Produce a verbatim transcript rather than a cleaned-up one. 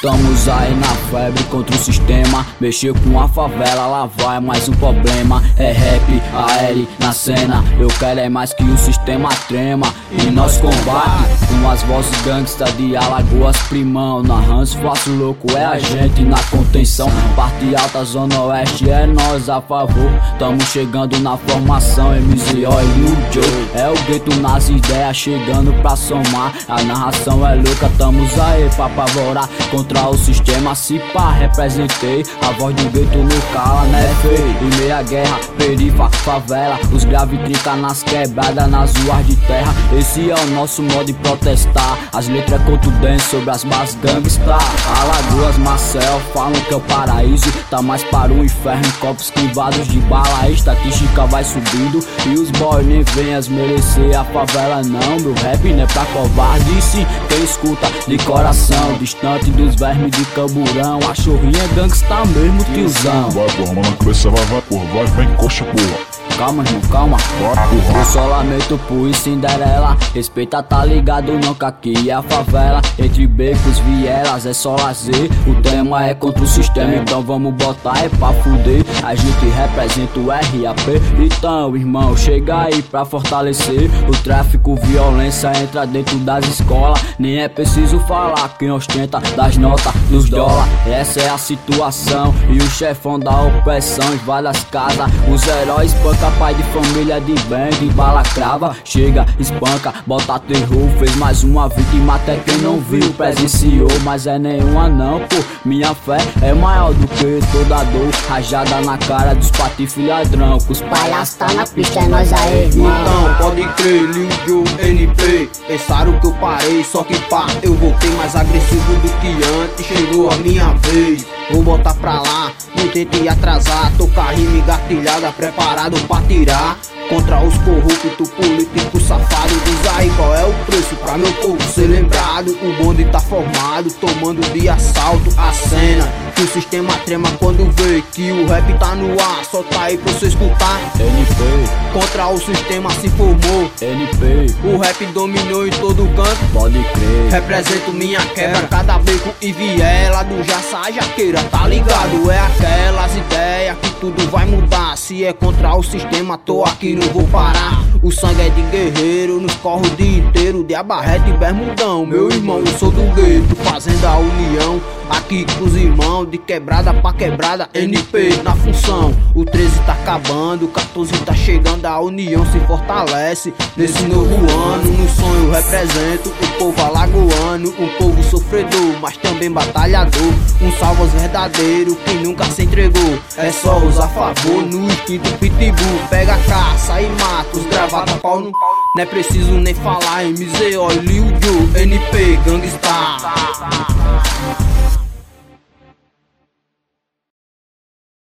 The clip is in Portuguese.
Estamos aí na febre contra o sistema. Mexer com a favela, lá vai mais um problema. É rap, A L na cena. Eu quero é mais que o sistema trema. E nós combate com as vozes gangsta de Alagoas, primão. Na Hans, faço louco, é a gente na contenção. Parte alta, zona oeste, é nós a favor. Tamo chegando na formação, M Z O e Lil Joe. É o gueto nas ideias, chegando pra somar. A narração é louca, tamos aí pra apavorar contra o sistema. Se pá, representei a voz do gueto no cala, né feio? E meia guerra, perifa, favela. Os grave trinca nas quebradas, nas ruas de terra. Esse é o nosso modo de protestar. As letras contundentes sobre as más gangsta. Alagoas, Marcel, falam que é o paraíso. Tá mais para o inferno, copos crivados de bala. A estatística vai subindo e os boys nem vêm as merecer a favela não. Meu rap não é pra covarde, e sim quem escuta de coração. Distante dos vermes de camburão. A chorrinha é gangsta mesmo, tiozão. Vai, porra, mano, na cabeça vai, vai, porra, vai, vai, encoxa, porra. Calma, irmão, calma. Eu só lamento por Cinderela. Respeita, tá ligado, não, que aqui é a favela. Entre becos, vielas, é só lazer. O tema é contra o sistema, então vamos botar é pra fuder. A gente representa o R A P. Então, irmão, chega aí pra fortalecer. O tráfico, violência entra dentro das escolas. Nem é preciso falar quem ostenta das notas dos dólar. Essa é a situação e o chefão da opressão invade as casas. Os heróis panca pai de família de bem, de bala crava. Chega, espanca, bota terror. Fez mais uma vítima até quem não viu, presenciou. Mas é nenhuma não, pô. Minha fé é maior do que toda dor. Rajada na cara dos patife ladrão. Que os palhaços tá na pista, é nós aí, irmão. Então pode crer, Lil Joe, N P. Pensaram que eu parei, só que pá, eu voltei mais agressivo do que antes. Chegou a minha vez, vou botar pra lá. Não tente atrasar, tocar rima engatilhada, preparado pra tirar. Contra os corruptos, políticos safados. Diz aí qual é o preço pra meu povo ser lembrado. O bonde tá formado, tomando de assalto a cena. Que o sistema trema quando vê que o rap tá no ar. Só tá aí pra você escutar. N P contra o sistema se formou. N P O rap dominou em todo canto. Pode crer. Represento minha quebra, cada beco e viela. Do Jaça Jaqueira, tá ligado? É aquelas ideias que tudo vai mudar. Se é contra o sistema, tô aqui, não vou parar. O sangue é de guerreiro, nos corre o dia inteiro. De abarrete e bermudão, meu irmão, eu sou do gueto, fazendo a união. Aqui com os irmãos, de quebrada pra quebrada, N P na função. O treze tá acabando, o quatorze tá chegando, a união se fortalece. Nesse novo ano, no sonho eu represento o povo alagoano. Um povo sofredor, mas também batalhador. Um salvos verdadeiro que nunca se entregou. É só usar favor no instinto pitbull. Pega a caça e mata os gravata pau no... Não é preciso nem falar, M Z O, Lil Joe, N P, Gangsta.